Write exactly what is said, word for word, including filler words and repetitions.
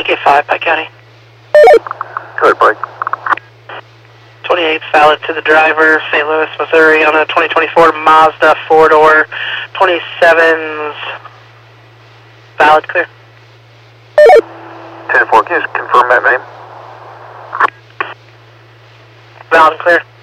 K five, Pike County. Go ahead, Pike. twenty-eight, valid to the driver, Saint Louis, Missouri, on a twenty twenty-four Mazda four-door, twenty-sevens, valid, clear. ten four, can you just confirm that name? Valid and clear.